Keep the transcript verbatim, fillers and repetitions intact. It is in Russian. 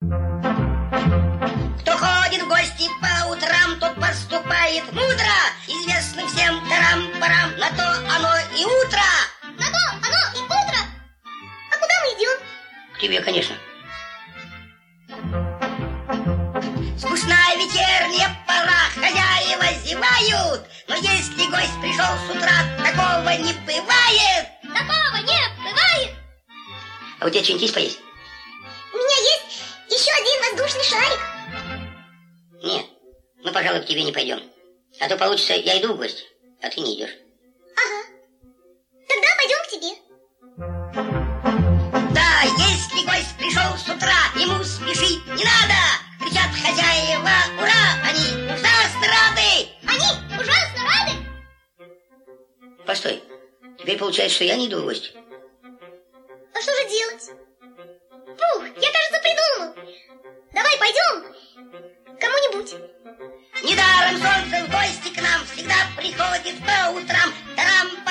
Кто ходит в гости по утрам, тот поступает мудро. Известно всем тарам-парам, на то оно и утро. На то оно и утро. А куда мы идем? К тебе, конечно. Скучная вечерняя пора, хозяева зевают. Но если гость пришел с утра, такого не бывает. Такого не бывает. А у тебя что-нибудь есть поесть? У меня есть еще один воздушный шарик. Нет, мы, пожалуй, к тебе не пойдем. А то получится, я иду в гости, а ты не идешь. Ага. Тогда пойдем к тебе. Да, если гость пришел с утра, ему спешить не надо. Кричат хозяева, ура, они ужасно рады. Они ужасно рады? Постой, теперь получается, что я не иду в гости. А что же делать? Пух, я, кажется, придумал. Давай пойдем к кому-нибудь. Недаром солнце в гости к нам всегда приходит по утрам. Тарам,